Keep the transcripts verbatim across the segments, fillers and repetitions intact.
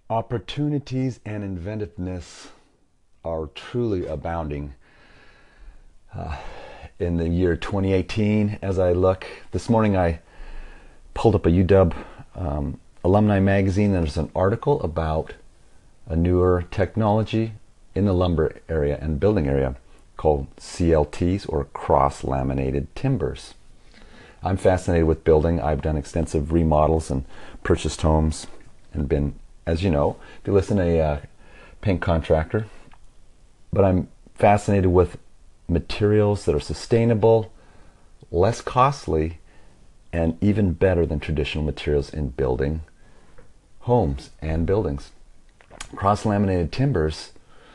Opportunities and inventiveness are truly abounding uh, in the year twenty eighteen. As I look, this morning I pulled up a U W um, alumni magazine, and there's an article about a newer technology in the lumber area and building area called C L Ts, or cross-laminated timbers. I'm fascinated with building. I've done extensive remodels and purchased homes and been, as you know, if you listen, a uh, paint contractor. But I'm fascinated with materials that are sustainable, less costly, and even better than traditional materials in building homes and buildings. Cross-laminated timbers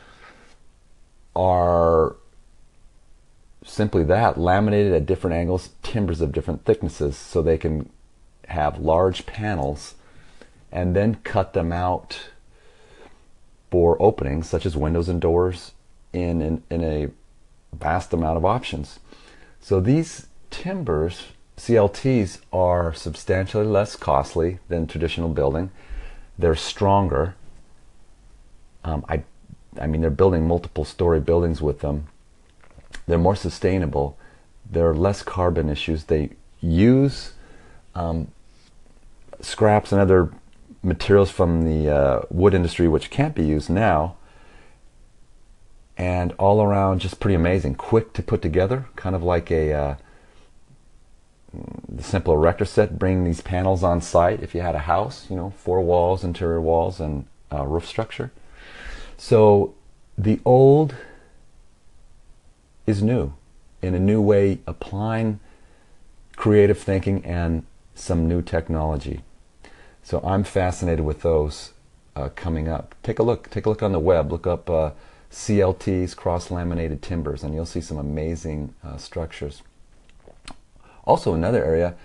are simply that, laminated at different angles, timbers of different thicknesses, so they can have large panels and then cut them out for openings such as windows and doors in, in, in a vast amount of options. So these timbers, C L Ts, are substantially less costly than traditional building. They're stronger. Um, I, I mean, they're building multiple story buildings with them. They're more sustainable. There are less carbon issues. They use um, scraps and other materials from the uh, wood industry which can't be used now, and all around just pretty amazing. Quick to put together, kind of like a uh, the simple erector set. Bring these panels on site if you had a house, you know, four walls, interior walls, and uh, roof structure. So the old is new, in a new way, applying creative thinking and some new technology. So I'm fascinated with those uh, coming up. Take a look. Take a look on the web. Look up uh, C L Ts, cross-laminated timbers, and you'll see some amazing uh, structures. Also, another area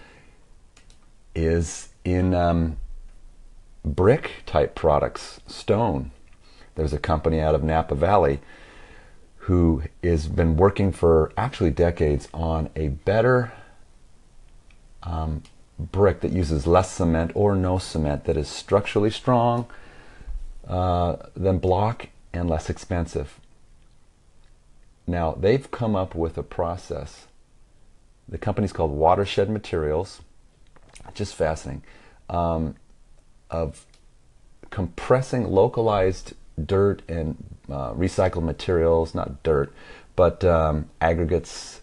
is in um, brick-type products, stone. There's a company out of Napa Valley who has been working for actually decades on a better um, brick that uses less cement or no cement, that is structurally strong uh, than block and less expensive. Now, they've come up with a process. The company's called Watershed Materials, just fascinating, um, of compressing localized dirt and uh, recycled materials, not dirt, but um, aggregates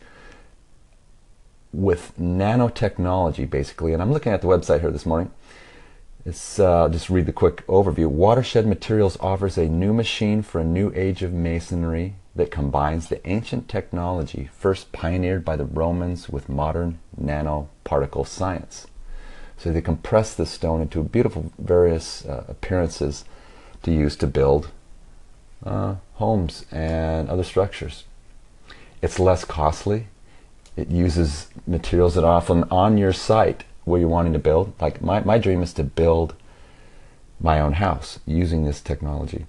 with nanotechnology, basically. And I'm looking at the website here this morning. It's uh, just read the quick overview. Watershed Materials offers a new machine for a new age of masonry that combines the ancient technology first pioneered by the Romans with modern nanoparticle science. So they compress the stone into beautiful various uh, appearances to use to build uh, homes and other structures. It's less costly. It uses materials that are often on your site where you're wanting to build. Like my, my dream is to build my own house using this technology.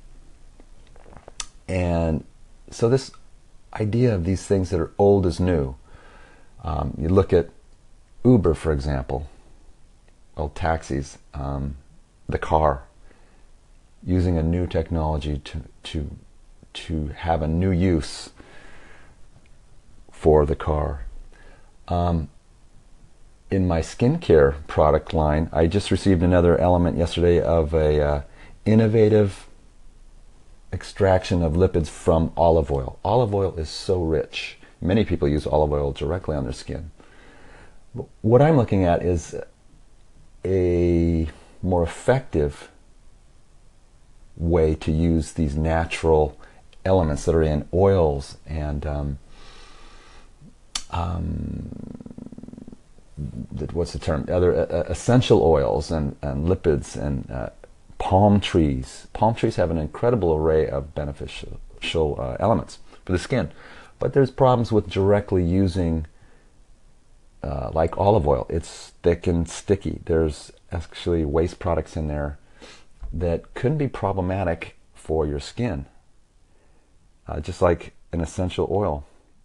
And so this idea of these things that are old is new. Um, you look at Uber, for example, well, taxis, um, the car, using a new technology to to to have a new use for the car. Um, in my skincare product line, I just received another element yesterday of a uh, innovative extraction of lipids from olive oil. Olive oil is so rich. Many people use olive oil directly on their skin. But what I'm looking at is a more effective way to use these natural elements that are in oils and um, um, what's the term? Other uh, essential oils and, and lipids and uh, palm trees. Palm trees have an incredible array of beneficial uh, elements for the skin, but there's problems with directly using uh, like olive oil. It's thick and sticky. There's actually waste products in there that could be problematic for your skin, uh, just like an essential oil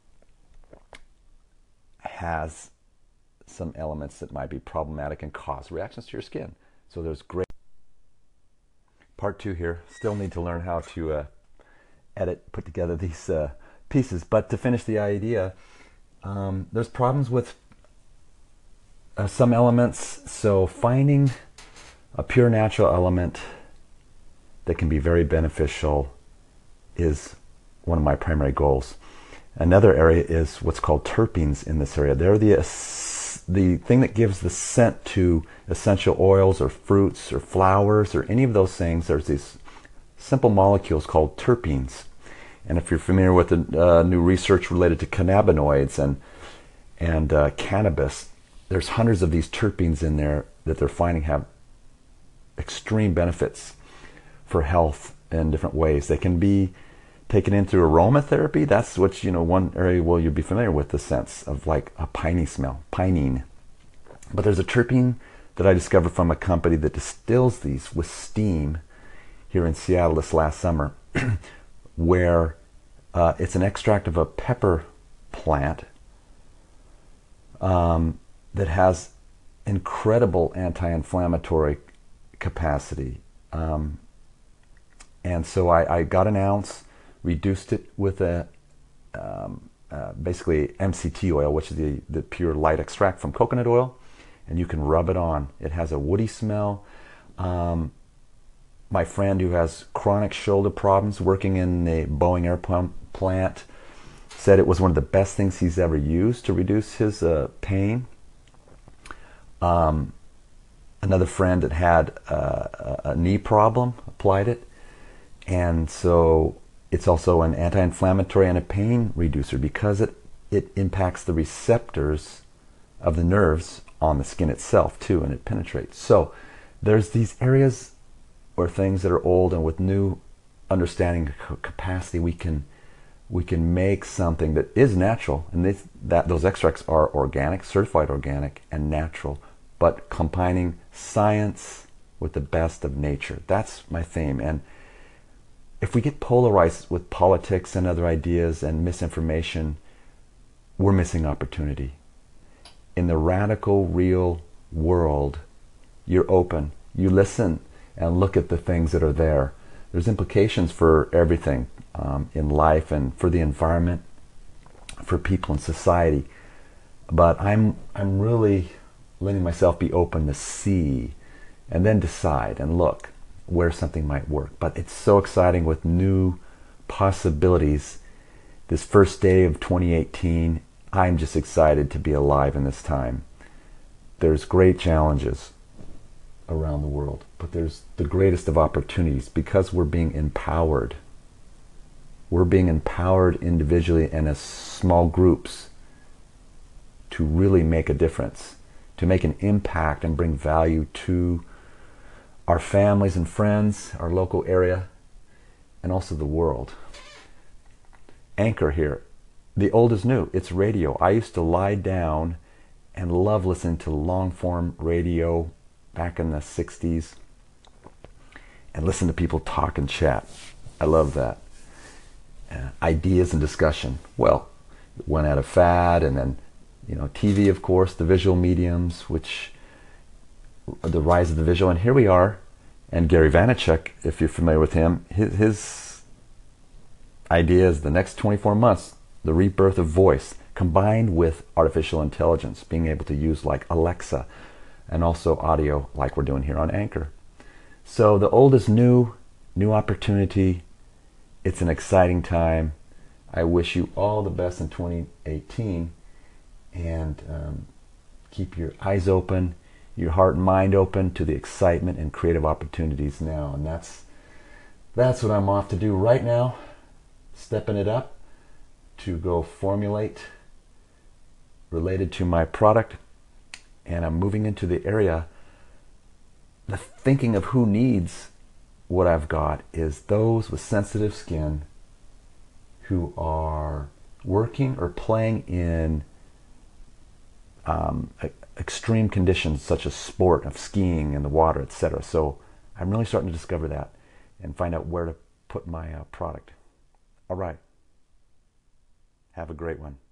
has some elements that might be problematic and cause reactions to your skin. So there's great part two here. Still need to learn how to uh, edit, put together these uh, pieces. But to finish the idea, um, there's problems with uh, some elements. So finding a pure natural element that can be very beneficial is one of my primary goals. Another area is what's called terpenes in this area. They're the the thing that gives the scent to essential oils or fruits or flowers or any of those things. There's these simple molecules called terpenes. And if you're familiar with the uh, new research related to cannabinoids and and uh, cannabis, there's hundreds of these terpenes in there that they're finding have extreme benefits for health in different ways. They can be taken in through aromatherapy. That's what, you know, one area where you'll be familiar with the sense of like a piney smell, pinene. But there's a terpene that I discovered from a company that distills these with steam here in Seattle this last summer, where uh, it's an extract of a pepper plant um, that has incredible anti-inflammatory capacity. Um, and so I, I got an ounce, reduced it with a um, uh, basically M C T oil, which is the, the pure light extract from coconut oil, and you can rub it on. It has a woody smell. Um, my friend who has chronic shoulder problems working in the Boeing air plant said it was one of the best things he's ever used to reduce his uh, pain. Um, another friend that had uh, a knee problem applied it, and so it's also an anti-inflammatory and a pain reducer because it, it impacts the receptors of the nerves on the skin itself too, and it penetrates. So there's these areas or things that are old, and with new understanding capacity, we can we can make something that is natural, and this, that those extracts are organic, certified organic, and natural, but combining science with the best of nature. That's my theme. And if we get polarized with politics and other ideas and misinformation, we're missing opportunity. In the radical, real world, you're open, you listen, and look at the things that are there. There's implications for everything um, in life and for the environment, for people in society. But I'm I'm really letting myself be open to see and then decide and look where something might work. But it's so exciting with new possibilities. This first day of twenty eighteen, I'm just excited to be alive in this time. There's great challenges around the world, but there's the greatest of opportunities because we're being empowered. We're being empowered individually and as small groups to really make a difference, to make an impact and bring value to our families and friends, our local area, and also the world. Anchor here. The old is new. It's radio. I used to lie down and love listening to long-form radio back in the sixties and listen to people talk and chat. I love that. Uh, ideas and discussion. Well, it went out of fad, and then, you know, T V, of course, the visual mediums, which the rise of the visual, and here we are. And Gary Vaynerchuk, if you're familiar with him, his, his idea is the next twenty-four months, the rebirth of voice, combined with artificial intelligence, being able to use like Alexa, and also audio like we're doing here on Anchor. So the old is new, new opportunity. It's an exciting time. I wish you all the best in twenty eighteen, and um, keep your eyes open, your heart and mind open to the excitement and creative opportunities now. And that's that's what I'm off to do right now, stepping it up to go formulate related to my product. And I'm moving into the area, the thinking of who needs what I've got is those with sensitive skin who are working or playing in um, extreme conditions such as sport of skiing in the water, et cetera. So I'm really starting to discover that and find out where to put my uh, product. All right. Have a great one.